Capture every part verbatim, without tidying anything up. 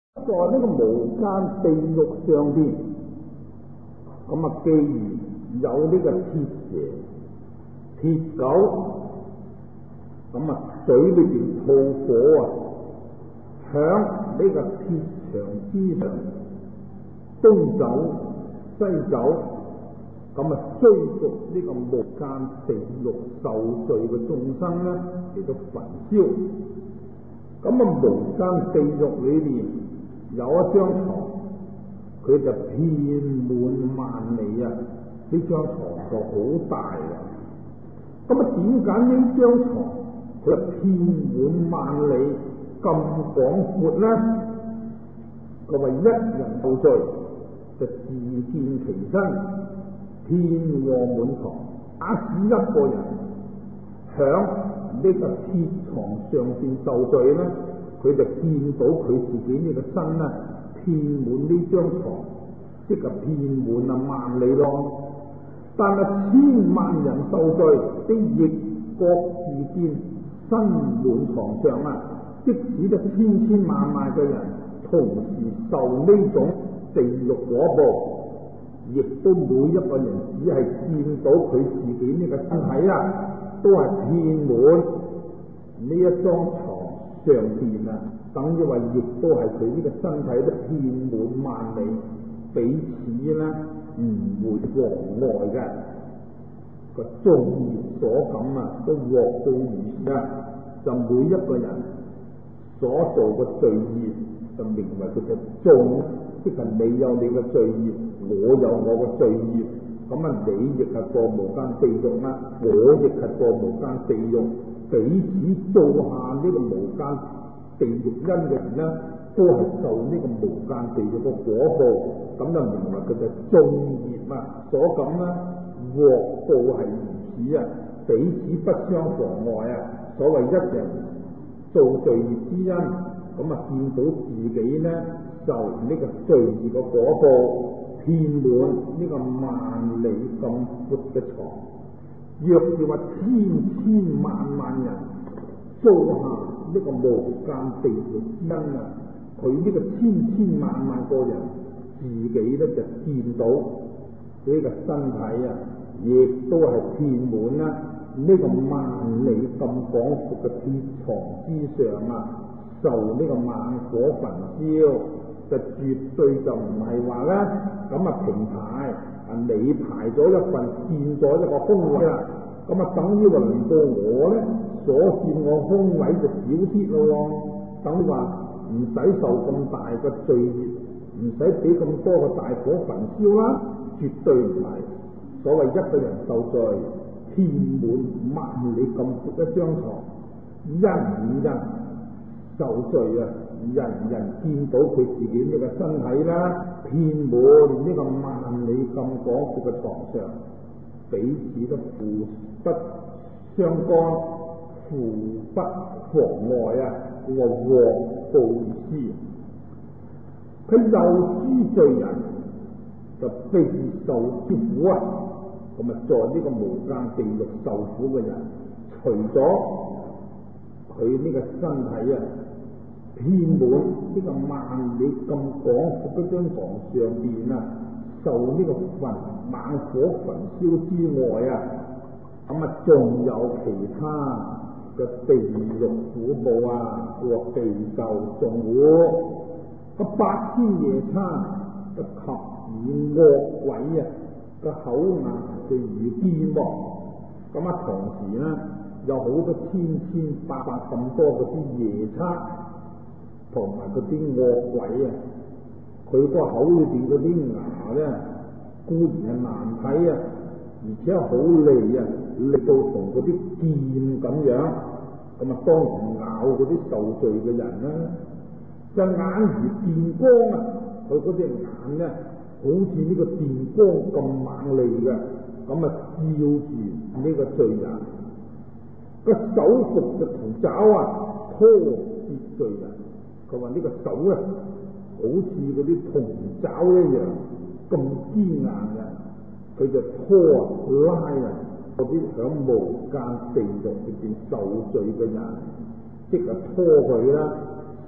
在呢個無間地獄上邊，咁啊，既然有呢個鐵蛇、鐵狗，咁啊，水裏邊吐火啊，響呢個鐵牆之上東走西走，咁啊，追逐呢個無間地獄受罪嘅眾生咧，嚟到焚燒。咁啊，無間地獄裏邊有一張床，佢就遍滿萬里啊！呢張床就好大啊！咁啊，點解呢張床佢就遍滿萬里咁廣闊咧？佢話一人受罪就自見其身，天禍滿床。假使一個人響呢個鐵床上邊受罪咧，佢就見到佢自己呢個身啊，遍滿呢張床，即係遍滿啊萬里咯。但係千萬人受罪，啲亦各自見身滿床上啊！即使得千千萬萬嘅人同時受呢種地獄果報，亦都每一個人只係見到佢自己呢個身體啊，都係遍滿呢一張床上邊啊，等於話亦都係佢呢個身體都遍滿萬里，彼此咧唔會妨礙嘅。個眾業所感啊，都獲報如是啊！就每一個人所做嘅罪業，就名為佢嘅眾，即係你有你嘅罪業，我有我嘅罪業，咁啊你亦係過無間地獄啦，我亦係過無間地獄，彼此做下呢個無間地獄因嘅人咧，都係受呢個無間地獄嘅果報，咁就名為佢嘅眾業啊所感啦，獲報係如此啊，彼此不相妨礙啊。所謂一人做罪業之因，咁啊見到自己咧受呢個罪業嘅果報，遍滿呢個萬里咁闊嘅床。若是話千千萬萬人做下呢個無間地獄之因啊，佢呢個千千萬萬個人自己咧就見到呢個身體啊，亦都係遍滿啦呢個萬里咁廣闊嘅鐵床之上啊，受呢個猛火焚燒，就絕對就唔係話咧咁啊平排啊，你排咗一份佔咗一個空位啦，咁啊等於話輪到我咧所佔我空位就少啲咯，等於話唔使受咁大嘅罪業，唔使俾咁多嘅大火焚燒啦，絕對唔係。所謂一個人受罪，遍滿萬里咁闊一張床，人人受罪啊，人人見到佢自己呢個身體啦，遍滿呢個萬里咁廣闊嘅床上，彼此都互不相干，互不妨礙啊！佢話獲報如是，佢又諸罪人就備受之苦啊！咁啊，在呢個無間地獄受苦嘅人，除咗佢呢個身體啊，遍滿呢個萬里咁廣闊嗰張床上邊啊，受呢個焚猛火焚燒之外啊，咁啊，仲有其他嘅地獄苦報啊，或地受眾苦，個八千夜叉個及以惡鬼啊！個口牙就如劍喎，咁啊同時咧有好多千千百百咁多嗰啲夜叉同埋嗰啲惡鬼啊，佢個口裏邊嗰啲牙咧固然係難睇啊，而且好利啊，利到同嗰啲劍咁樣，咁啊當然咬嗰啲受罪嘅人啦，隻眼如電光啊，佢嗰隻眼咧。好似呢個電光咁猛利嘅，咁啊照住呢個罪人，個手伏就同爪啊拖跌罪人。佢話呢個手咧，好似嗰啲銅爪一樣咁堅硬嘅，佢就拖啊拉啊嗰啲響無間地獄入邊受罪嘅人，即係拖佢啦，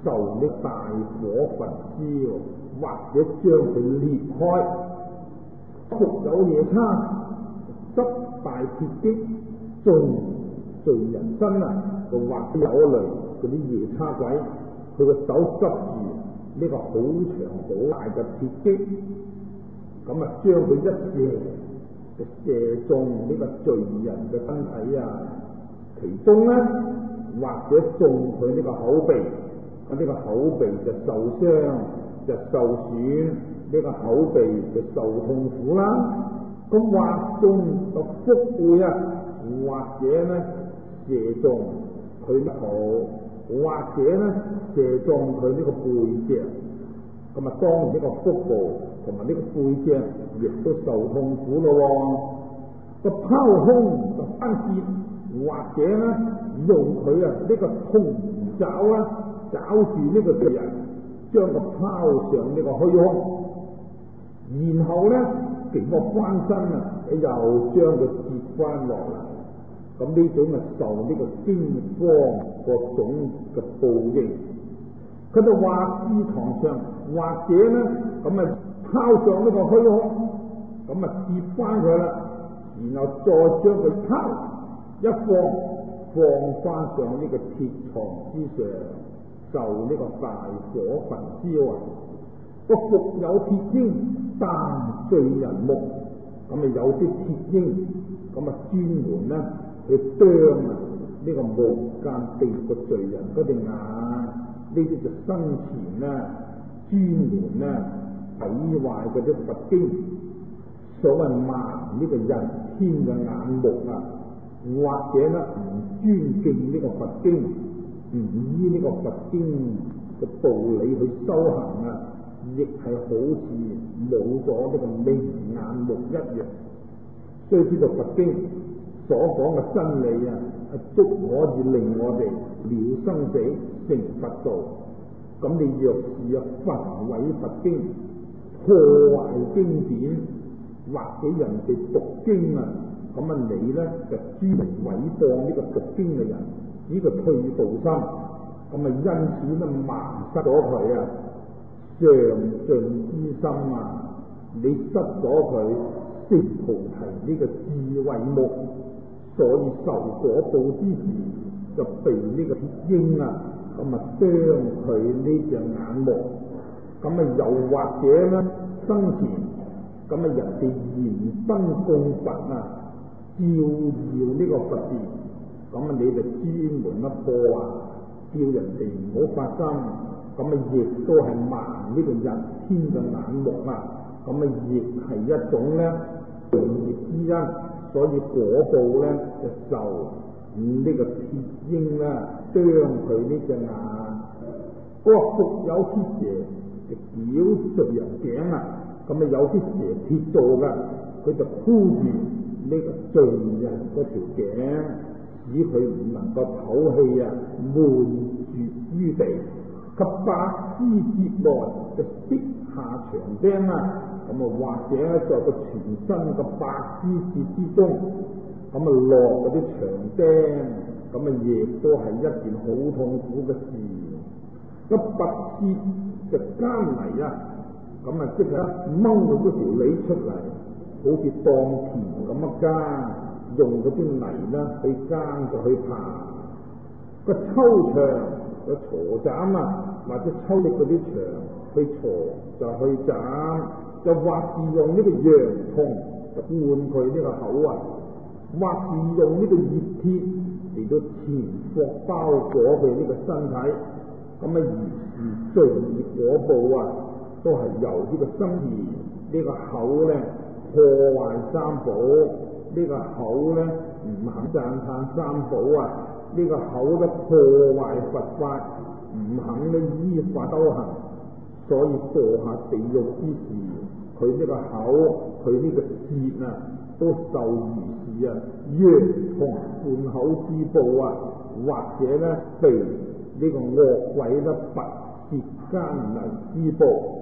受呢大火焚燒，或者將佢裂開。復有夜叉執大鐵戟中罪人身啊，就或者有一類嗰啲夜叉鬼，佢個手執住呢個好長好大嘅鐵戟，咁啊將佢一射就射中呢個罪人嘅身體啊，其中咧或者中佢呢個口鼻，咁呢個口鼻就受傷就受損，呢個口鼻就受痛苦啦。咁或中個腹背啊，或者咧射中佢呢頭，或者咧射中佢呢個背脊，咁啊當然呢個腹部同埋呢個背脊亦都受痛苦咯。個拋空就關節，或者咧用佢啊呢個銅爪啊抓住呢個罪人，將佢拋上呢個虛空，然後咧經過翻身啊，又將佢接翻落嚟。咁呢種係受呢個驚慌各種嘅報應。佢就話至堂上，或者咧咁啊拋上呢個虛空，咁啊接翻佢啦，然後再將佢拋一放，放翻上呢個鐵床之上，受呢個大火焚燒啊！個復有鐵鷹擔罪人目，咁啊有啲鐵鷹，咁啊專門咧去啄啊呢個無間地獄嘅罪人嗰隻眼，呢啲就生前咧專門咧毀壞嗰啲佛經，所謂盲呢個人天嘅眼目啊，或者咧唔尊敬呢個佛經，唔依呢個佛經嘅道理去修行啊，亦係好似冇咗呢個明眼目一樣。所以知道佛經所講嘅真理啊，係足可以令我哋了生死成佛道。咁你若是啊焚毀佛經，破壞經典，或者人哋讀經啊，咁啊你咧就專嚟毀謗呢個讀經嘅人，呢個退道心，咁啊因此咧盲失咗佢啊上進之心啊，你失咗佢成菩提呢個智慧目，所以受果報之時就被呢個鐵鷹啊咁啊傷佢呢隻眼目，咁啊又或者咧生前咁啊人哋燃燈供佛啊，照耀呢個佛殿，咁啊你就專門一破壞，叫人哋唔好發心，咁啊亦都係盲呢個人天嘅眼目啊，咁啊亦係一種咧罪孽之因，所以果報咧就受呢個鐵鷹啦啄佢呢隻眼。嗰個復有鐵蛇就絞罪人頸啊，咁啊有啲蛇鐵做噶，佢就箍住呢個罪人嗰條頸，使佢唔能夠唞氣啊，悶絕於地。及百枝節內就擊下長釘啊，咁啊或者在個全身嘅百枝節之中，咁啊落嗰啲長釘，咁啊亦都係一件好痛苦嘅事。個拔節就艱泥啊，咁啊即係掹到嗰條脷出嚟，好似當田咁樣耕，用嗰啲泥啦去耕就去爬。個抽長個鋤斬啊，或者抽力嗰啲長去鋤就去斬，就或是用呢個洋銅就灌佢呢個口啊，或是用呢個熱鐵嚟到纏縛包裹佢呢個身體。咁啊，如是罪孽果報啊，都係由呢個生前呢個口咧破壞三寶，呢個口咧唔肯讚歎三寶啊，呢個口咧破壞佛法，唔肯咧依法修行，所以墮下地獄之時，佢呢個口佢呢個舌啊，都受如是啊洋銅灌口之報啊，或者咧被呢個惡鬼咧拔舌艱泥之報。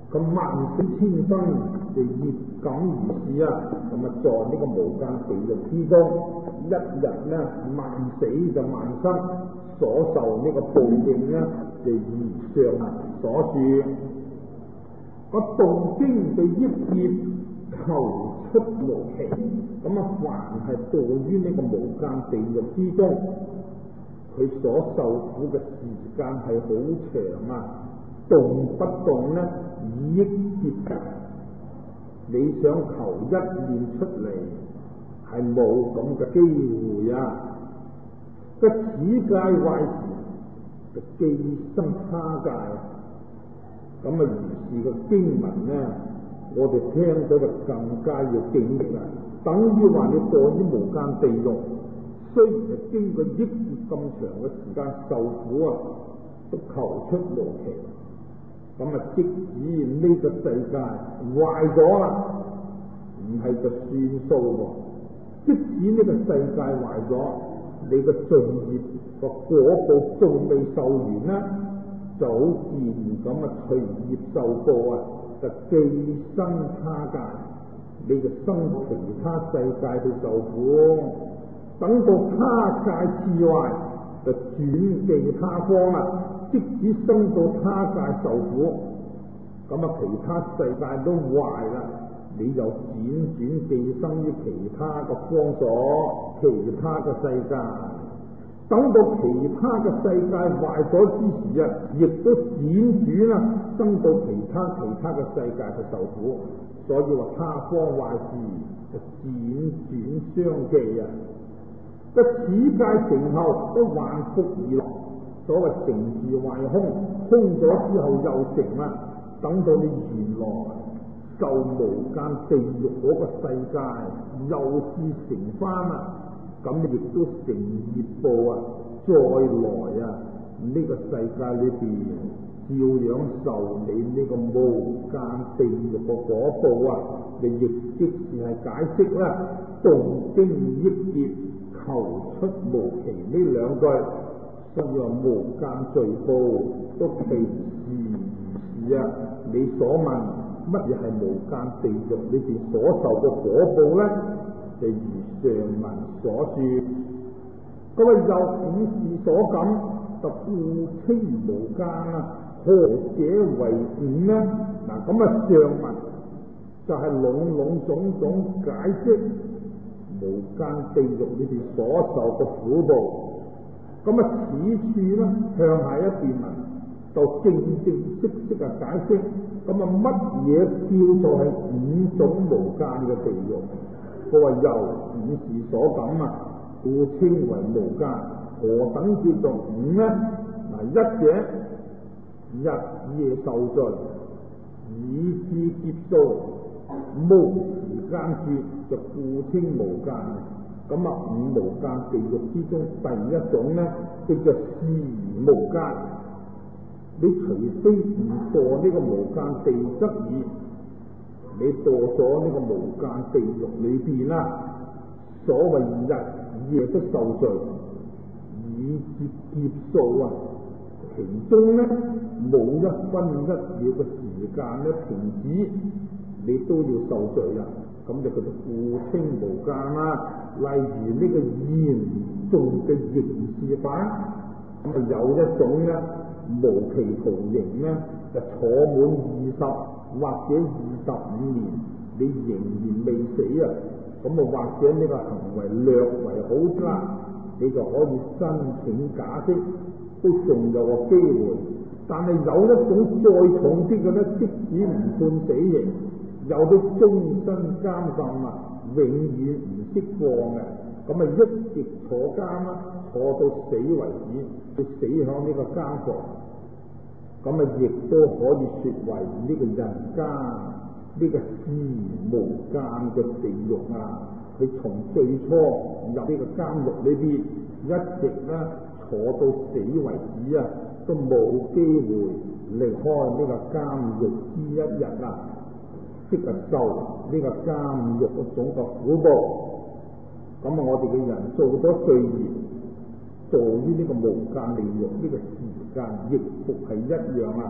咁萬死千生就業感如是啊，咁啊在呢個無間地獄之中，一日呢萬死就萬生，所受呢個報應呢就如上文所說。個動經嘅億劫求出無期，咁啊凡係墮於呢個無間地獄之中，佢所受苦嘅時間係好長啊，動不動呢以億劫計，你想求一念出嚟係冇咁嘅機會啊！個此界壞時就寄生他界，咁啊如是個經文呢，我哋聽到就更加要警惕啊！等於話你墮於無間地獄，雖然係經過億劫咁長嘅時間受苦啊，都求出無期。咁啊，即使呢個世界壞咗啦，唔係就算數喎。即使呢個世界壞咗，你個罪業個果報仲未受完啦，就好自然咁啊隨業受報啊，就寄生他界，你就生其他世界去受苦。等到他界次壞，就轉寄他方啦。即使生到他界受苦，咁啊其他世界都壞啦，你又輾轉寄生於其他嘅方所、其他嘅世界。等到其他嘅世界壞咗之時啊，亦都輾轉啊生到其他其他嘅世界去受苦。所以話他方壞時就輾轉相繼啊！個此界成後都還復而來。所謂成住壞空，空咗之後又成啦。等到你原來受無間地獄嗰個世界又是成翻啦，咁你亦都成業報啊，再來啊呢、這個世界裏邊照樣受你呢個無間地獄個果報啊。你亦即是係解釋啦，動經億劫求出無期呢兩句。所以話無間罪報都其時如是啊！你所問乜嘢係無間地獄裏邊所受嘅果報呢？就如上文所說，咁啊有五事所感，就故稱無間啊。何者為五呢？嗱，咁啊上文就係籠籠種種解釋無間地獄裏邊所受嘅苦報。咁啊，此處咧向下一段文就正正式式啊解釋，咁啊乜嘢叫做係五種無間嘅地獄？佢話由五事所感啊，故稱為無間。何等叫做五呢？嗱，一者日夜受罪，以至劫數，無時間絕，就故稱無間。咁啊，五無間地獄之中，第一種呢，叫做時無間。你除非唔墮呢個無間地則已，你墮咗呢個無間地獄裏邊啦，所謂日夜都受罪，以至劫數啊，其中呢冇一分一秒嘅時間咧停止，你都要受罪啊！咁就叫做故稱無間啦。例如呢個嚴重嘅刑事法，咁啊有一種咧無期徒刑咧，就坐滿二十或者二十五年，你仍然未死啊！咁啊或者呢個行為略為好差，你就可以申請假釋，都仲有個機會。但係有一種再重啲嘅咧，即使唔判死刑，有啲終身監禁啊，永遠唔釋放嘅，咁啊一直坐監啦，坐到死為止，佢死響呢個監房，咁啊亦都可以說為呢個人間呢、這個時無間嘅地獄啊！佢從最初入呢個監獄裏邊，一直咧坐到死為止啊，都冇機會離開呢個監獄之一日啊！即係受呢個監獄嗰種嘅苦報。咁啊，我哋嘅人做咗罪業，墮於呢個無間地獄，呢、這個時間亦復係一樣啊！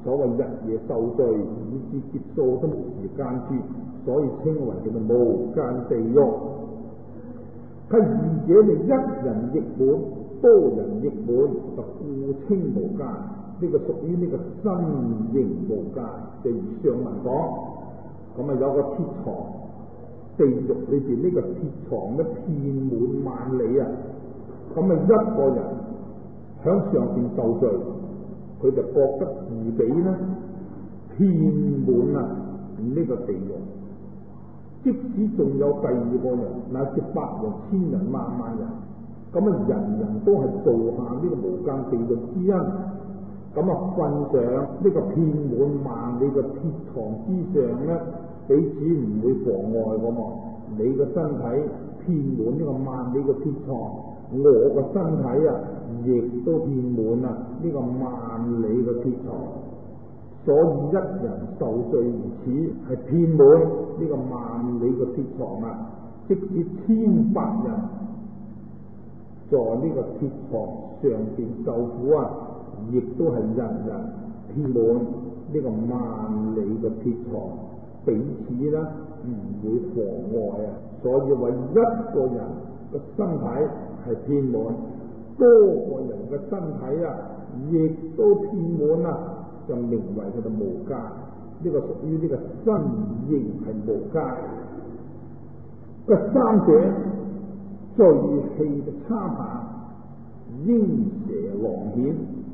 所謂日夜受罪，以致劫數都無時間絕，所以稱為叫做無間地獄。係二者你一人亦滿，多人亦滿，就故稱無間。呢、這個屬於呢個身形無間。就如上文講，咁啊有個鐵床，地獄裏邊呢個鐵床咧遍滿萬里啊！咁啊一個人響上邊受罪，佢就覺得自己咧遍滿啊呢個地獄。即使仲有第二個人，乃至百人、千人、萬萬人，咁啊人人都係做下呢個無間地獄之因，咁啊瞓上呢個遍滿萬里嘅鐵床之上咧，彼此唔會妨礙噶嘛。你個身體遍滿呢個萬里嘅鐵床，我個身體啊亦都遍滿啊呢個萬里嘅鐵床。所以一人受罪如此，係遍滿呢個萬里嘅鐵床啊！即使千百人在呢個鐵床上邊受苦啊，亦都係人人遍滿呢個萬里嘅鐵床，彼此咧唔會妨礙啊！所以為一個人嘅身體係遍滿，多個人嘅身體啊，亦都遍滿啊！就名為佢哋無間，呢、這個屬於呢個身形係無間。個三者最氣嘅參下，鷹蛇狼犬，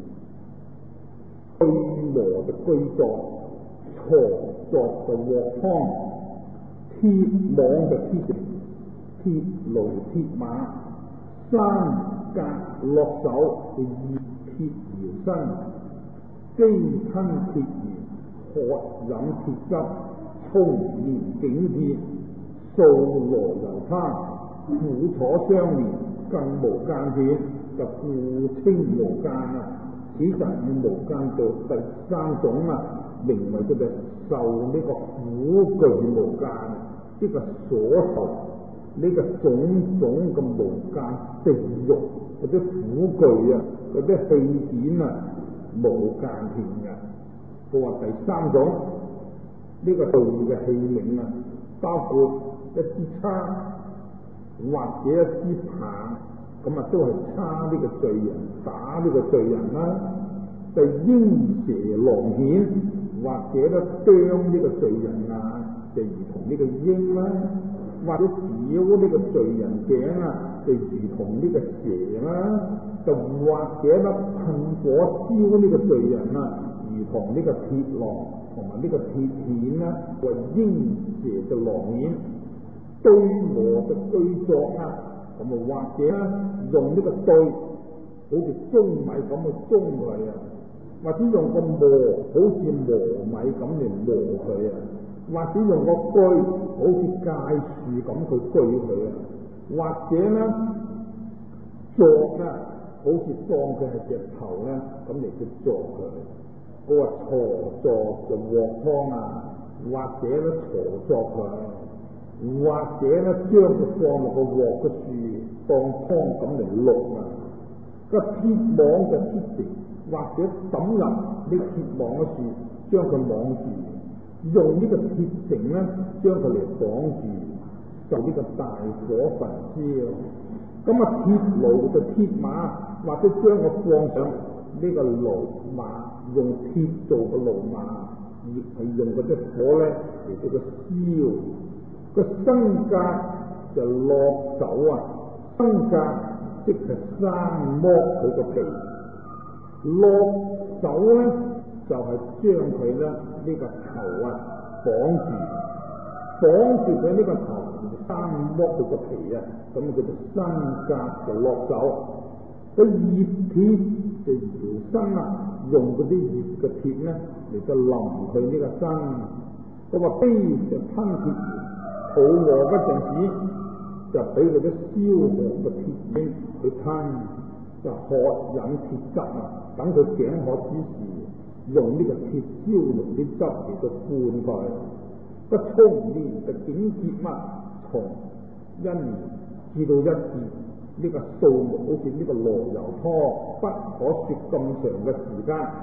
巨魔嘅巨作，鋤作嘅鑊湯，鐵網嘅鐵石，鐵驢鐵馬，三格落手嘅熱鐵搖身。飢吞鐵魚，渴飲鐵汁，衝連景鐵，掃羅油叉，苦楚相連，更無間斷，就故稱無間啊！此就以無間做第三種啊，名為佢哋受呢個苦具無間，呢個所受呢個種種嘅無間地獄嗰啲苦具啊，嗰啲器件啊。無間斷嘅，佢話第三種呢、這個道嘅器皿啊，包括一支叉或者一支棒，咁啊都係叉呢個罪人，打呢個罪人啦。就鷹蛇狼犬，或者咧啄呢個罪人啊，就如同呢個鷹啦，或者屌呢個罪人頸啊，就如同呢個蛇啦。就或者咧噴火燒呢個罪人啊，如同呢個鐵狼同埋呢個鐵片啦，為鷹蛇嘅狼犬，堆磨嘅堆作啊，咁啊或者咧用呢個堆，好似舂米咁去舂佢啊，或者用個磨，好似磨米咁嚟磨佢啊，或者用個鋸，好似界樹咁去鋸佢啊，或者咧作啊。好似當佢係隻頭咧，咁嚟去作佢。嗰個鋤作就鑊湯啊，或者咧鋤作佢，或者咧將佢放落個鑊嘅樹當湯咁嚟淥啊。個鐵網就鐵石，或者抌入呢鐵網嘅樹，將佢網住，用呢個鐵繩咧將佢嚟綁住，就呢個大火焚燒。咁啊，鐵驢就鐵馬，或者將我放上呢個驢馬，用鐵做嘅驢馬，亦係用嗰啲火咧嚟到佢燒。個身格就落手啊，身格即係生剝佢個皮，落手咧就係將佢咧呢、這個頭啊綁住。綁住佢呢個頭，生剝佢個皮啊，咁佢就身格就落手。個熱鐵就搖身啊，用嗰啲熱嘅鐵咧嚟到淋佢呢個身。佢話非常吞鐵魚，肚餓嗰陣時就俾佢啲燒黃嘅鐵鷹去吞，就渴飲鐵汁啊。等佢頸渴之時，用呢個鐵燒濃啲汁嚟到灌佢。個衝年就警戒嘛，從一年至到一節，呢、這個數目好似呢個羅油湯，不可說咁長嘅時間。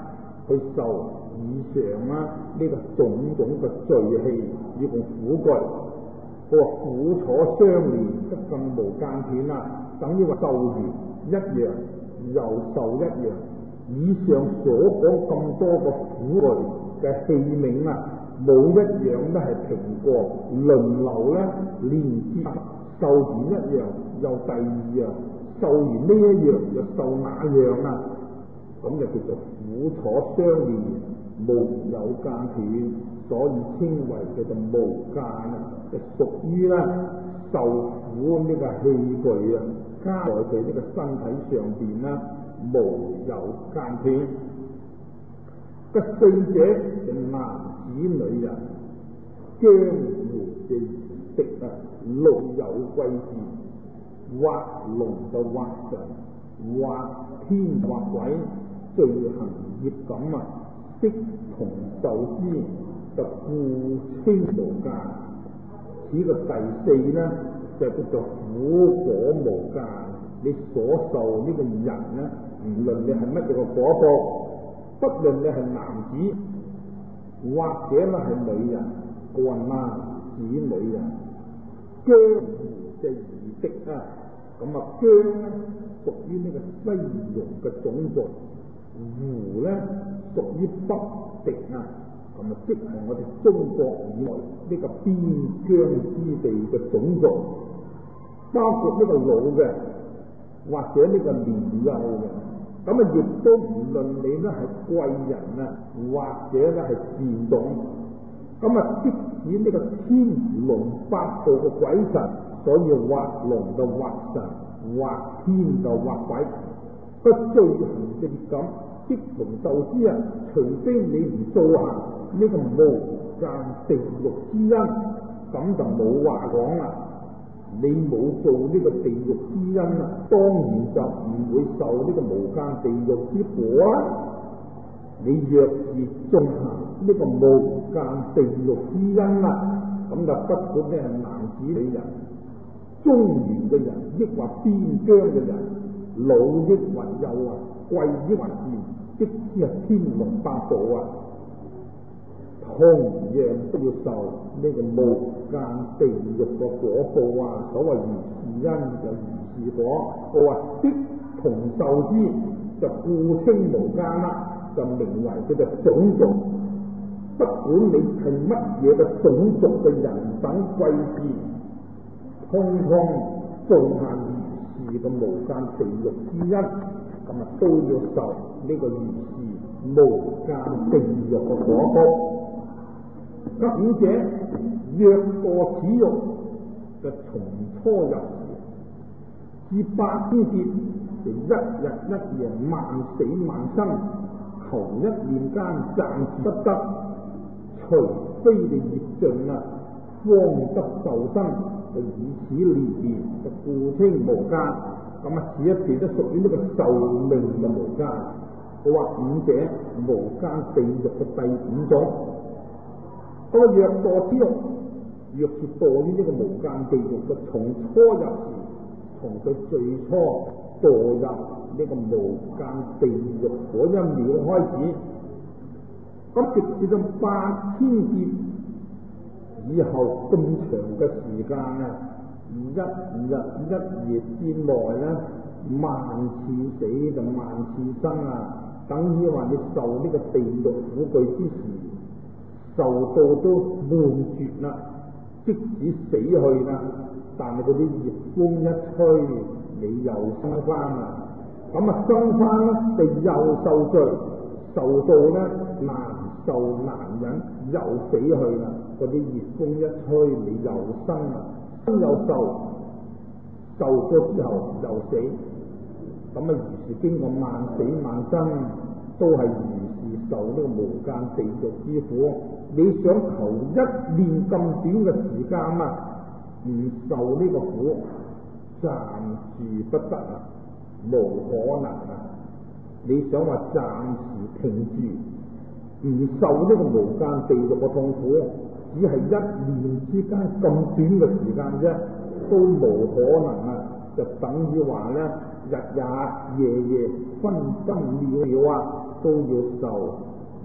去受以上啊呢、這個種種嘅罪氣以共苦具。佢話苦楚相連，則更無間斷啦，等於話受完一樣又受一樣。以上所講咁多個苦具嘅器皿啊，冇一樣都係停過，輪流咧連接，受完一樣又第二樣，受完呢一樣又受那樣啊，咁就叫做苦楚相連，無有間斷，所以稱為叫做無間啊，就屬於咧受苦呢個器具啊，加在佢呢個身體上邊啦，無有間斷。個四者就男子女人，江湖嘅儀式啊，六有貴賤，或龍就或神，或天或鬼，罪行業感啊，悉同受之，就故稱無間。此個第四呢，就叫做苦果無間。你所受呢個人呢，唔論你係乜嘢個果報，不論你係男子或者咧係女人，個男子女人，江湖嘅儀式啊，咁啊江咧屬於呢個西戎嘅種族，湖咧屬於北狄啊，咁啊即係我哋中國以外呢個邊疆之地嘅種族，包括呢個老嘅或者呢個年幼嘅。咁啊，亦都唔論你咧係貴人啊，或者咧係賤種。咁啊，即使呢個天龍八部嘅鬼神，所以或龍就或神，或天就或鬼。個罪行嘅業感，即同受之啊，除非你唔做下呢個無間地獄之因，咁就冇話講啦。你冇做呢個地獄之因啊，當然就唔會受呢個無間地獄之果啦。你若是進行呢個無間地獄之因啊，咁就不管你係男子女人、中原嘅人，抑或邊疆嘅人，老抑或幼啊，貴抑或賤，即使係天龍八部啊，同樣都要受呢個無間地獄個果報啊！所謂如是因就如是果，我話悉同受之，就故稱無間啦，就名為佢嘅種族。不管你係乜嘢嘅種族嘅人等貴賤，通通做下如是嘅無間地獄之因，咁啊都要受呢個如是無間地獄嘅果報。咁五者若過此獄，就從初入時至百千劫，就一日一夜萬死萬生，頭一念間暫時不得，除非你業盡啊，方得受生，就以此連連，就故稱無間。咁啊，此一段都屬於呢個壽命嘅無間。我話五者無間地獄嘅第五種。嗰個若墮之獄，若是墮於呢個無間地獄嘅，從初入時，從佢最初墮入呢個無間地獄嗰一秒開始，咁直至到八千劫以後咁長嘅時間啊，一日一夜之內咧，萬次死就萬次生啊，等於話你受呢個地獄苦具之時，受到都悶絕啦，即使死去啦，但係嗰啲熱風一吹，你又生翻啦。咁啊生翻咧，就又受罪，受到咧難受難忍，又死去啦。嗰啲熱風一吹，你又生啦，生又受，受過之後又死。咁啊，如是經過萬死萬生，都係如是受呢個無間地獄之苦。你想求一念咁短嘅時間啊，唔受呢個苦，暫時不得啊，無可能啊！你想話暫時停住，唔受呢個無間地獄嘅痛苦，只係一念之間咁短嘅時間啫，都無可能啊！就等於話咧，日日夜夜分分秒秒啊，都要受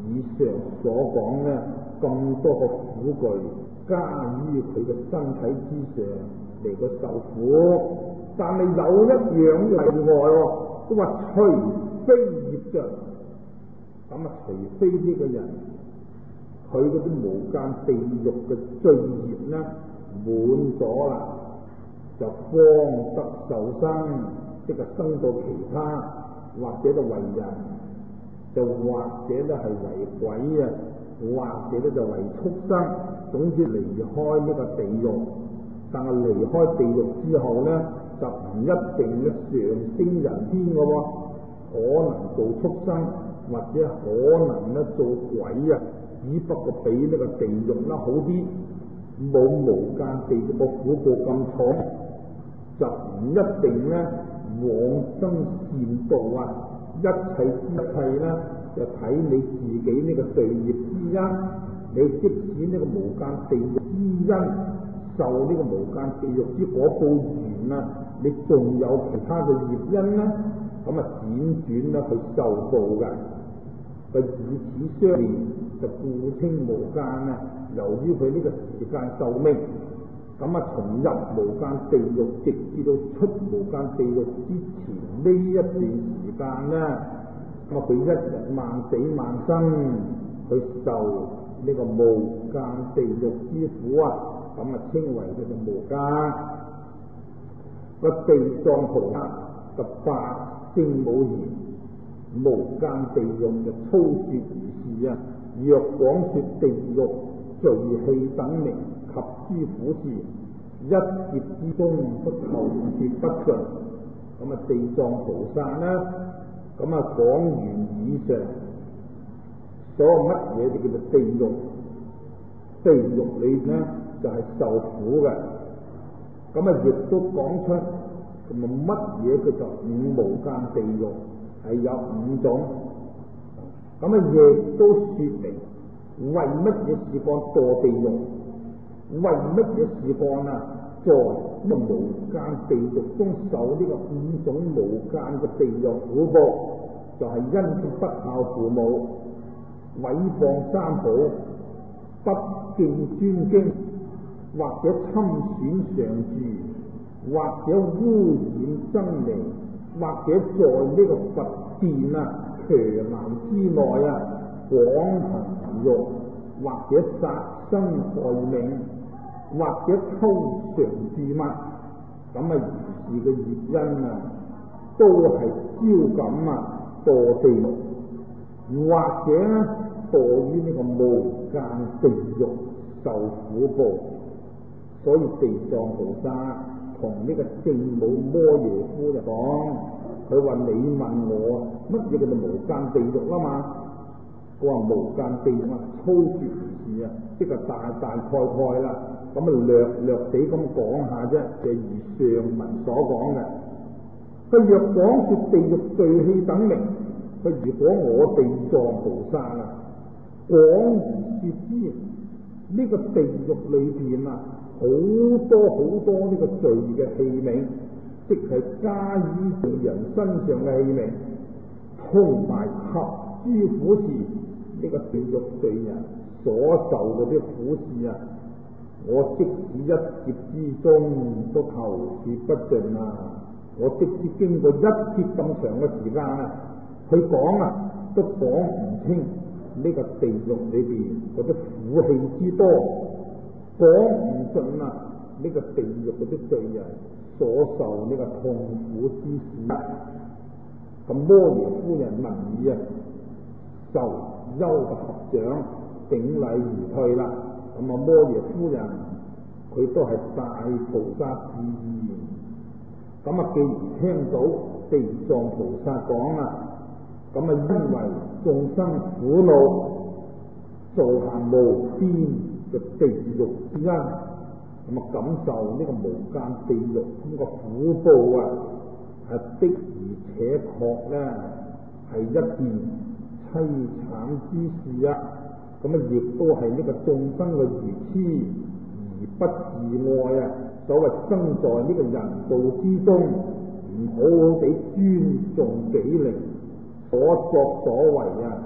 以上所講呢咁多個苦具加於佢嘅身體之上嚟個受苦，但係有一樣例外喎，都話除非業障，咁啊除非呢個人佢嗰啲無間地獄嘅罪業呢滿咗啦，就方得受生，即係生到其他，或者就為人，就或者咧係為鬼啊，或者咧就為畜生，總之離開呢個地獄。但係離開地獄之後咧，就唔一定咧上升人天嘅喎，可能做畜生，或者可能咧做鬼啊，只不過比呢個地獄啦好啲，冇無間地獄個苦報咁重，就唔一定咧往生善道啊！一切之切咧，就睇你自己呢個罪業之因。你即使呢個無間地獄之因受呢個無間地獄之果報完啦，你仲有其他嘅業因咧，咁啊輾轉咧去受報嘅。佢以此相連，就故稱無間啊。由於佢呢個時間壽命，咁啊從入無間地獄直至到出無間地獄之前呢一段時間咧，咁啊佢一日萬死萬生去受呢個無間地獄之苦啊，咁啊稱為叫做無間。個地藏菩薩嘅百姓母言，無間地獄嘅粗說如是啊，若廣說地獄罪氣等名及諸苦事，一劫之中不求說不盡。咁啊地藏菩薩呢，咁啊講完以上所有乜嘢就叫做地獄，地獄裏呢就係、是、受苦嘅。咁啊亦都講出咁啊乜嘢叫做五無間地獄，係有五種。咁啊亦都說明為乜嘢事幹墮地獄，為乜嘢事幹啊在呢個無間地獄中受呢個五種無間嘅地獄苦報，就係、是、因不孝父母、毀謗三寶、不敬尊經，或者侵損常住，或者污染僧尼，或者在呢個佛殿啊伽藍之內啊廣行欲，或者殺生害命，或者偷常住物，咁啊如是嘅業因啊，都係招感啊墮地獄，或者咧墮於呢個無間地獄受苦報。所以地藏菩薩同呢個聖母摩耶夫就講，佢話你問我乜嘢叫做無間地獄啊嘛？佢話無間地獄啊，粗說如是啊，即係大大概概啦，咁啊略略地咁講下啫，就如上文所講嘅。佢若講說地獄罪氣等名，佢如果我地藏菩薩啊廣而說之，呢、這個地獄裏邊啊好多好多呢個罪嘅器皿，即係加於罪人身上嘅器皿，同埋及諸苦事，呢、這個地獄罪人所受嗰啲苦事啊，我即使一劫之中都求說不盡啊！我即使經過一劫咁長嘅時間啊，佢講啊都講唔清呢個地獄裏邊嗰啲苦氣之多，講唔盡啊！呢、這個地獄嗰啲罪人所受呢個痛苦之事啊，咁摩耶夫人聞已啊，受憂嘅合掌頂禮而退啦。咁啊，摩耶夫人佢都係大菩薩之意。咁啊，既然聽到地藏菩薩講啊，咁啊，因為眾生苦惱，造下無邊嘅地獄之因，咁啊，感受呢個無間地獄咁個苦報啊，係的而且確咧係一件淒慘之事啊！咁啊，亦都係呢個眾生嘅愚痴而不自愛啊！所謂生在呢個人道之中，唔好好地尊重己靈，所作所為啊，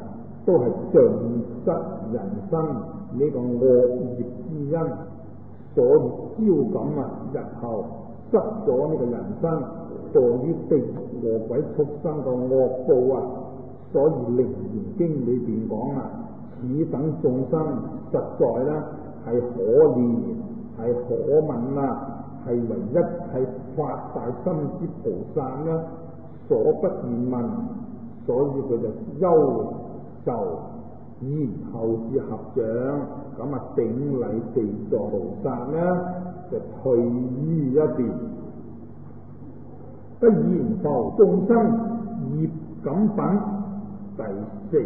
都係盡失人生呢個惡業之因，所以招感啊日後失咗呢個人生，墮於地獄餓鬼畜生嘅惡報啊！所以《楞嚴經》裏邊講啊，此等眾生實在咧係可憐，係可憫啊，係為一切發大心之菩薩咧所不願聞，所以佢就憂愁，然後至合掌，咁啊頂禮地藏菩薩咧就退於一邊。不言復眾生業感品第四，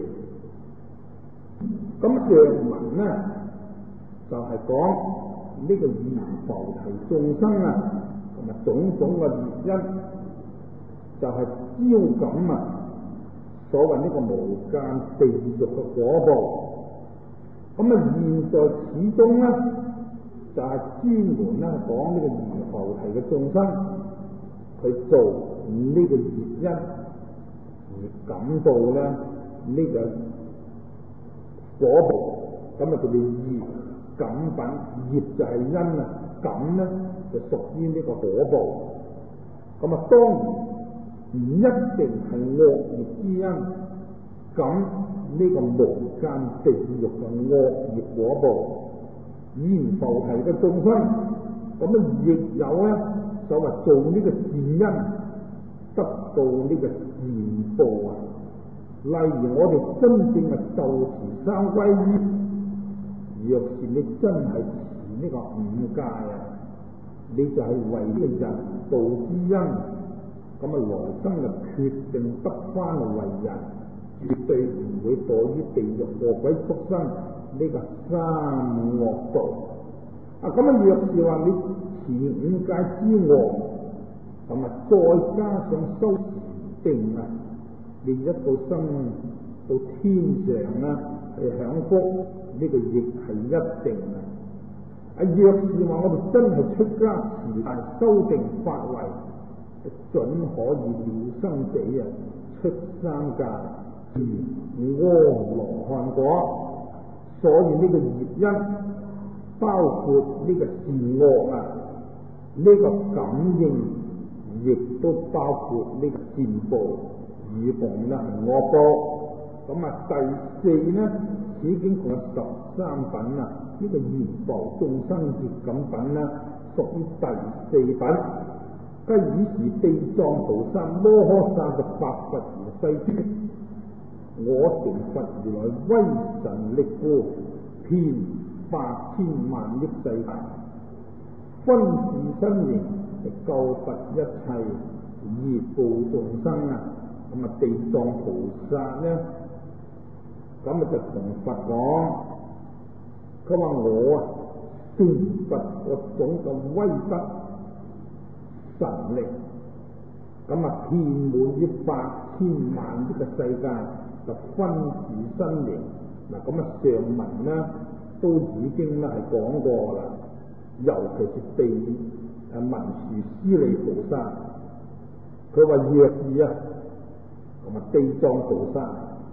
咁上文呢就係講呢個閻浮提眾生啊，同埋種種嘅業因，就係、是、招感啊所謂呢個無間地獄嘅果報。咁啊，現在始終呢就係、是、專門咧講呢個閻浮提嘅眾生，佢做呢個業因而感到咧呢、這個果報，咁啊佢哋業感品，業就係因啊，感咧就屬於呢個果報。咁啊當然唔一定係惡業之因，咁呢個無間地獄嘅惡業果報，閻浮提嘅眾生，咁啊亦有咧所謂做呢個善因，得到呢個善報啊！例如我哋真正嘅受持三皈依，若是你真係持呢個五戒啊，你就係為呢個人道之因，咁啊來生就決定得翻嚟為人，絕對唔會墮於地獄餓鬼畜生呢個三惡道。啊咁啊，若是話你持五戒之外，咁啊再加上修定啊，你一到生到天上啦，去享福，呢、這個亦係一定啊！啊，若是話我哋真係出家持大修定法位，準可以了生死啊，出三界如阿羅漢果。所以呢個業因包括呢個善惡啊，呢、這個感應亦都包括呢個善報。與共啦係惡報。咁啊第四呢，已經共有十三品啊，呢、這個閻浮眾生業感品啦，屬於第四品。皆以是地藏菩薩摩訶薩嘅白佛如世尊，我成佛如來威神力故，遍百千萬億世界，分是身形，救拔一切業報眾生啊！咁啊，地藏菩薩咧，咁啊就同佛講，佢話我啊成佛嗰種嘅威德神力，咁啊遍滿於百千萬億嘅世界，就分是身形。嗱，咁啊上文咧都已經咧係講過啦，尤其是地誒文殊師利菩薩，佢話若是啊。同埋地藏菩薩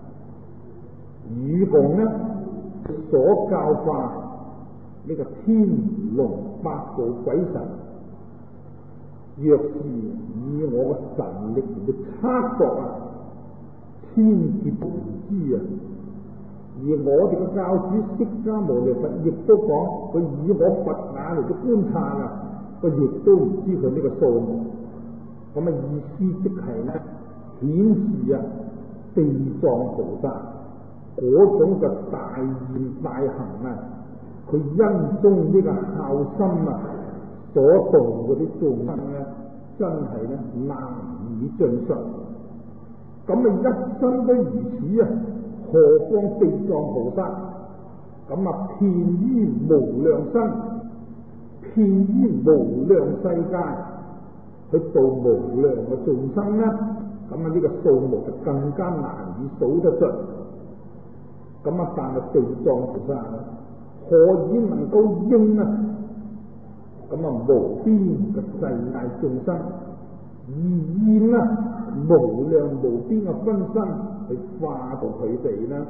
與共呢，所教化呢個天龍八部鬼神，若是以我嘅神力嚟測度啊，天劫唔知啊！而我哋嘅教主釋迦牟尼佛亦都講，佢以我佛眼嚟到觀察啊，佢亦都唔知佢呢個數目。咁啊意思即係咧，顯示啊地藏菩薩嗰種嘅大願大行啊，佢因中呢個孝心啊所度嗰啲眾生咧，真係咧難以盡述。咁啊一生都如此啊，何況地藏菩薩？咁啊遍於無量身，遍於無量世界，去度無量嘅眾生咧。咁啊呢個數目就更加難以數得盡。咁啊但係地藏菩薩何以能夠應啊？咁啊無邊嘅世界眾生，而現啊無量無邊嘅分身去化度佢哋啦，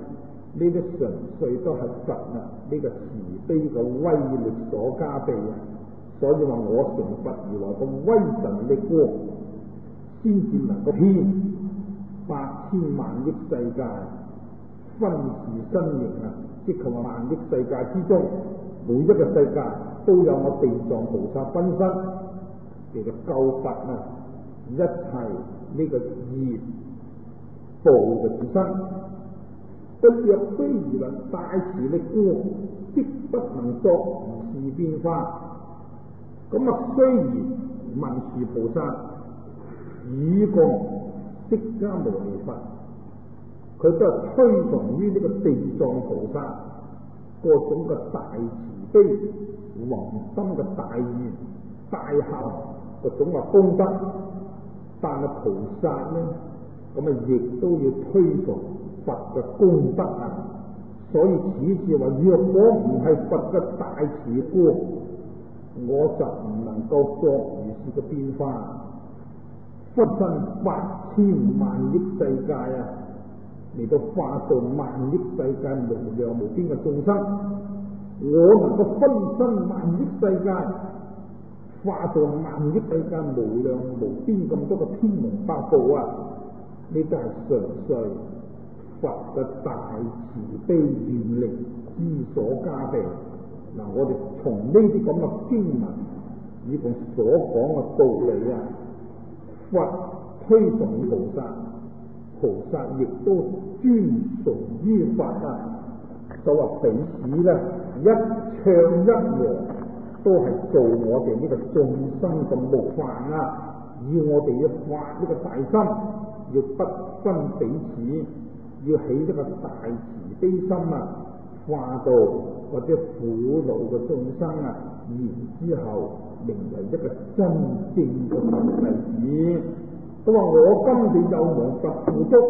呢啲純粹都係佛啊呢個慈悲嘅威力所加被啊，所以話我成佛而來個威神力光，先至能夠遍八千萬億世界分時身形啊，即係話萬億世界之中，每一個世界都有我地藏菩薩分身，其實救拔啊一切呢個業報嘅自身。不若非如能大慈力光，即不能作如是變化。咁啊，雖然文殊菩薩與共釋迦牟尼佛，佢都係推崇於呢個地藏菩薩嗰種嘅大慈悲、宏深嘅大願、大行嗰種嘅功德，但係菩薩呢，咁啊亦都要推崇佛嘅功德啊，所以此次話，若果唔係佛嘅大慈光，我就唔能夠作如是嘅變化，分身八千萬億世界啊，嚟到化到萬億世界無量無邊嘅眾生，我能夠分身萬億世界，化到萬億世界無量無邊咁多嘅天龍八部啊，呢個係純粹佛嘅大慈悲願力之所加被。嗱，我哋從呢啲咁嘅經文以共所講嘅道理啊，佛推崇菩薩，菩薩亦都尊崇於佛啊，就話彼此咧一唱一和，都係做我哋呢個眾生嘅模範啊，要我哋要發呢個大心，要不分彼此，要起呢個大慈悲心啊，化到或者苦惱嘅眾生啊，然之後名為一個真正嘅佛弟子。都話我今地有蒙佛付囑，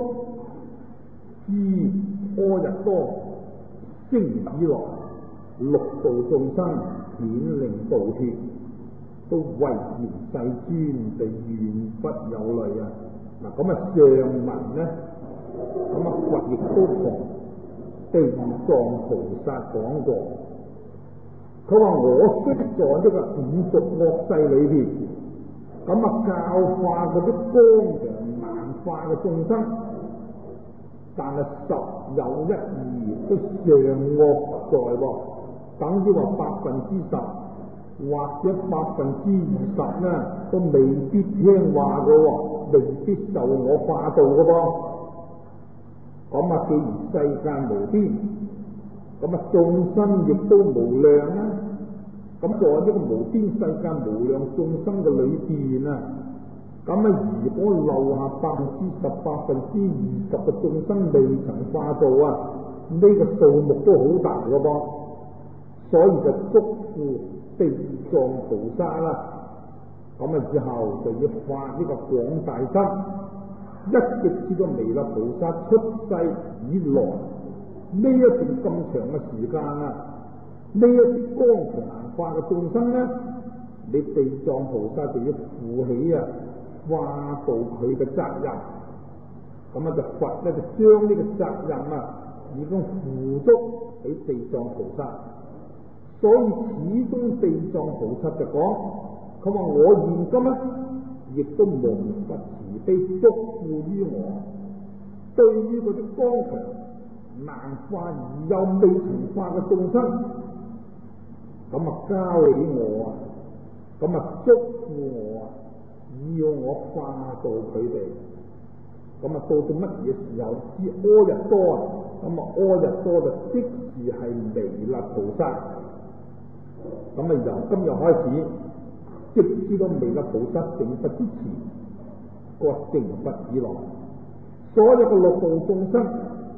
知阿逸多星以來六道眾生顯令度脫，都唯然世尊地願不有慮啊！嗱，咁啊上文呢，咁啊佛亦都同地藏菩薩講過，佢話我雖在呢個五濁惡世裏邊，咁啊教化嗰啲光陽難化嘅眾生，但係十有一二都尚惡在喎，等於話百分之十或者百分之二十呢，都未必聽話嘅喎，未必受我化度嘅噃。咁啊，既然世界無邊，咁啊眾生亦都無量啊！咁在呢個無邊世界無量眾生嘅裏邊啊，咁啊如果留下百分之十、百分之二十嘅眾生未曾化度啊，呢、這個數目都好大嘅噃，所以就祝福地藏菩薩啦。咁啊之後就要發呢個廣大心。一直至到彌勒菩薩出世以來，呢一段咁長嘅時間啊，呢一啲光強難化嘅眾生咧，你地藏菩薩就要負起啊化度佢嘅責任。咁啊就佛咧就將呢個責任啊已經付足俾地藏菩薩，所以始終地藏菩薩就講，佢話我現今咧亦都蒙佛慈悲祝福於我，對於嗰啲剛強難化而又未曾化嘅眾生，咁啊交俾我啊，咁啊祝福我啊，要我化度佢哋，咁啊到到乜嘢時候知阿逸多啊，咁啊阿逸多就即時係彌勒菩薩，咁啊由今日開始，直至到彌勒菩薩成佛之前。個成佛以來，所有嘅六道眾生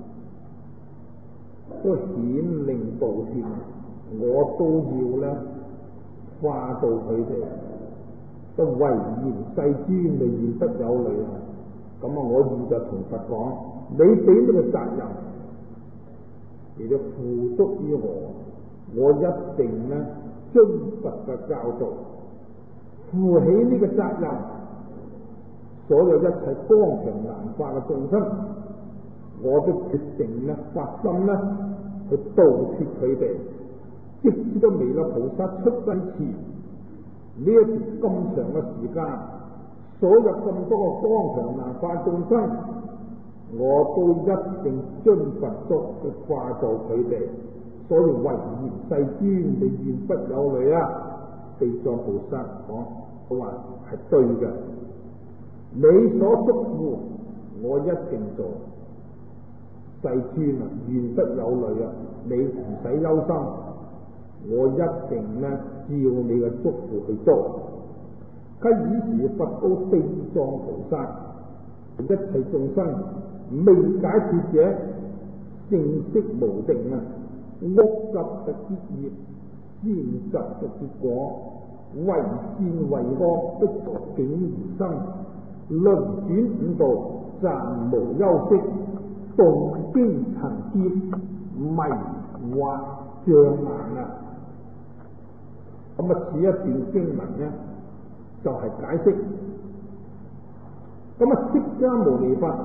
都顯令度脫，我都要咧化度佢哋，都唯然世尊你願不有慮啊！咁啊，我現在同佛講，你俾呢個責任，你要付足於我，我一定咧遵佛嘅教導，負起呢個責任。所有一切剛強難化嘅眾生， 我都決定咧發心咧去度脫佢哋，直至到彌勒菩薩出世前呢一段咁長嘅時間，所有咁多個光強難化眾生，我都一定盡佛足去化度佢哋。所以唯願世尊，你願不有慮啊！地藏菩薩講，佢話係對嘅，你所囑咐我一定做。世尊啊，願不有慮啊！你唔使憂心，我一定咧照你嘅囑咐去做。喺以時佛告地藏菩薩，一切眾生未解脫者，正識無定啊！惡習嘅結業，善習嘅結果，為善為惡的觸境而生，輪轉五道，暫無休息，動經層劫，迷惑障眼啊！咁啊，此一段經文呢，就係、是、解釋。咁啊，釋迦牟尼佛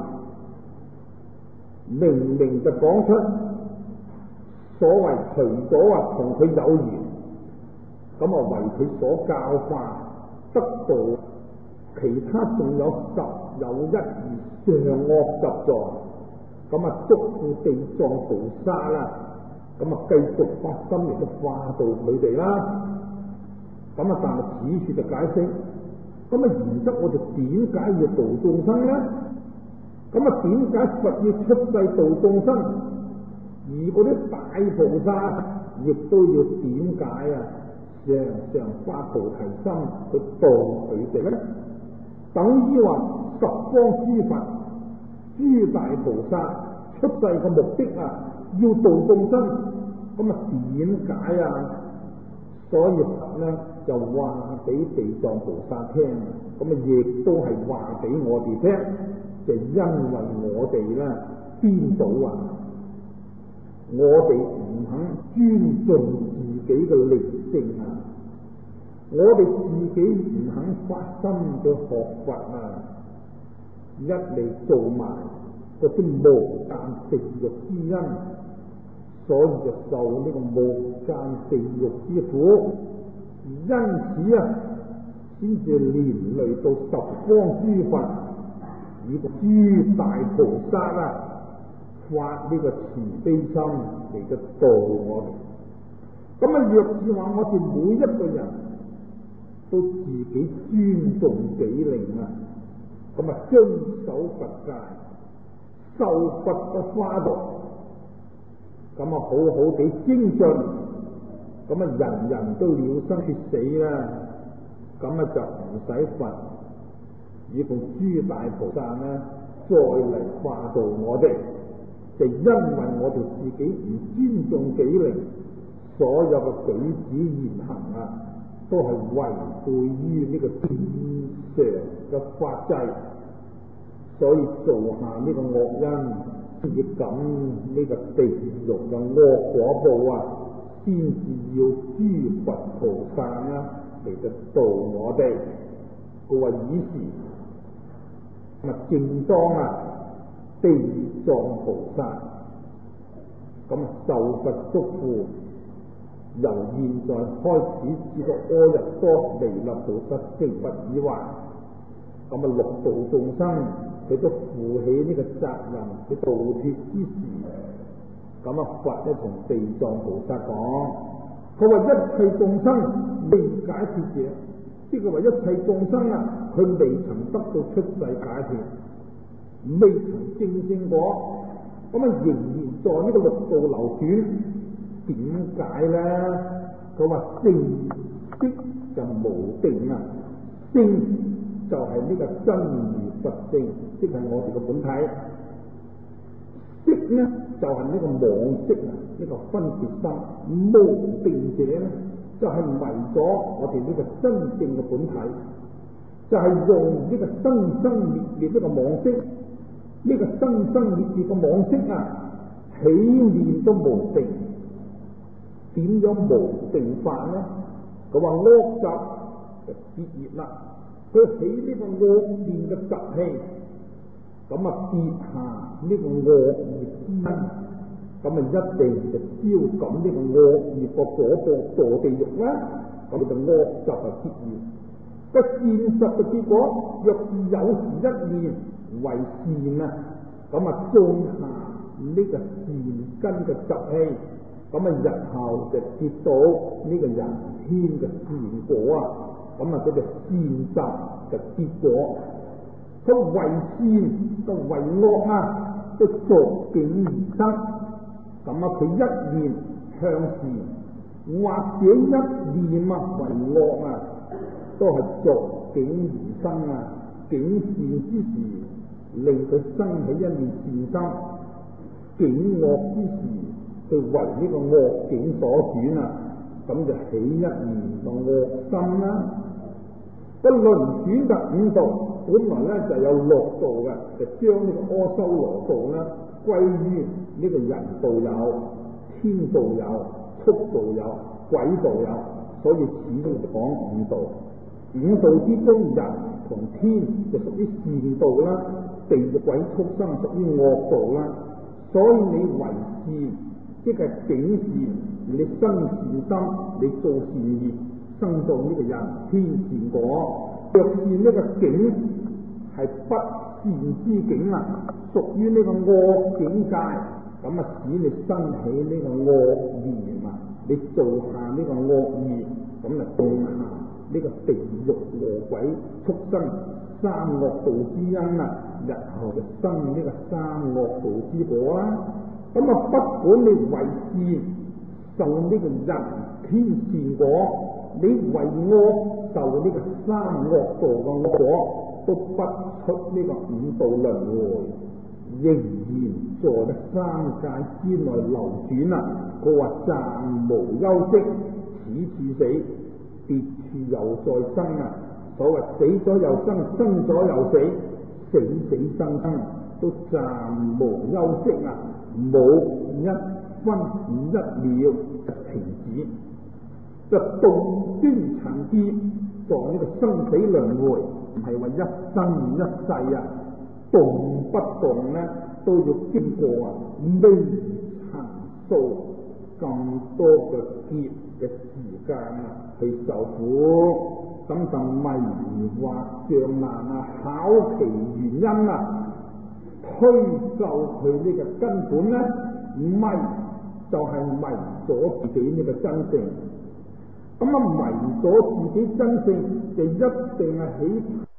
明明就講出。所謂除咗話同佢有緣，咁啊為佢所教化得道，其他仲有十有一二上惡習狀，咁啊囑咐地藏菩薩啦，咁啊繼續發心嚟到化度佢哋啦。咁啊，但係此處就解釋，咁啊然則我哋點解要度眾生咧？咁啊點解佛要出世度眾生？而嗰啲大菩薩亦都要點解啊？常常發菩提心去度佢哋咧，等於話十方諸佛、諸大菩薩出世嘅目的啊，要度眾生。咁啊點解啊？所以佛咧就話俾地藏菩薩聽，咁啊亦都係話俾我哋聽，就因為我哋咧顛倒啊！我哋唔肯尊重自己嘅靈性啊！我哋自己唔肯發心去學佛啊！一嚟做埋嗰啲無間地獄之因，所以就受呢個無間地獄之苦。因此啊，先至連累到十方諸佛以及諸大菩薩啊，發呢個慈悲心嚟到度我哋。咁啊，若是話我哋每一個人都自己尊重己靈啊，咁啊遵守佛戒，受佛嘅化度，咁啊好好地精進，咁啊人人都了生脫死啦，咁啊就唔使佛以共諸大菩薩咧再嚟化度我哋。就因為我哋自己唔尊重己靈，所有嘅舉止言行啊，都係違背於呢個正常嘅法制，所以做下呢個惡因，亦感呢個地獄嘅惡果報啊，先至要諸佛菩薩啊嚟到度我哋。佢話以時咁啊，正當啊地藏菩薩咁啊受佛囑咐，由現在開始至到阿逸多彌勒菩薩成佛以還，咁啊六道眾生佢都負起呢個責任去度脫之時，咁啊佛咧同地藏菩薩講，佢話一切眾生未解脫者，即係話一切眾生啊，佢未曾得到出世解脫，未曾證聖果，咁啊仍然在呢個六道流轉。點解咧？佢話正識就無定啊，性就係呢個真如佛性，即係我哋嘅本體。識呢就係、是、呢個妄識啊，呢、這個分別心。無定者咧就係、是、迷咗我哋呢個真正嘅本體，就係、是、用呢個生生滅滅呢個妄識，呢、這個生生滅滅嘅妄識啊，起念都無定。點樣無定法呢？佢話惡習就結業啦，佢起呢個惡念嘅習氣， 咁啊結下呢個惡業之因，咁啊一定就招感呢個惡業個果報墮地獄啦。咁就惡習啊結緣。個現實嘅結果，若是有時一念為善啊，咁啊種下呢個善根嘅習氣，咁啊日後就結到呢個人天嘅善果啊，咁啊嗰隻善習就結果。佢為善就為惡啊，都逐境而生。咁啊佢一念向善，或者一念啊為惡啊，都係逐境而生啊。境善之時，令佢生起一念善心；境惡之時，佢為呢個惡境所轉啊，咁就起一念個惡心啦。個輪轉嘅五道，本來咧就有六道嘅，就將呢個阿修羅道咧歸於呢個人道有、天道有、畜道有、鬼道有，所以始終講五道。五道之中，人同天就屬於善道啦，地獄鬼畜生屬於惡道啦。所以你為善，即係境善，你生善心，你做善業，生到呢個人天善果。若是呢個境係不善之境啊，屬於呢個惡境界，咁啊使你生起呢個惡業啊，你做下呢個惡業，咁啊種下呢個地獄餓鬼畜生三惡道之因啊，日後就生呢個三惡道之果啊。咁啊不管你為善受呢個人天善果，你為惡受呢個三惡道嘅惡果，都不出呢個五道輪迴，仍然在呢三界之內流轉啊。佢話暫無休息，此處死，別處又再生啊！所謂死咗又生，生咗又死，死死生生都暫無休息啊！冇一分一秒停止，就動端塵劫，在呢個生死輪迴，唔係話一生一世啊，動不動咧都要經過啊微塵數咁多嘅劫嘅時間啊，去受苦，咁就迷惑障難啊，考其原因啊，推究佢呢個根本咧，迷就係迷咗自己呢個真性。咁啊迷咗自己真性，就一定係起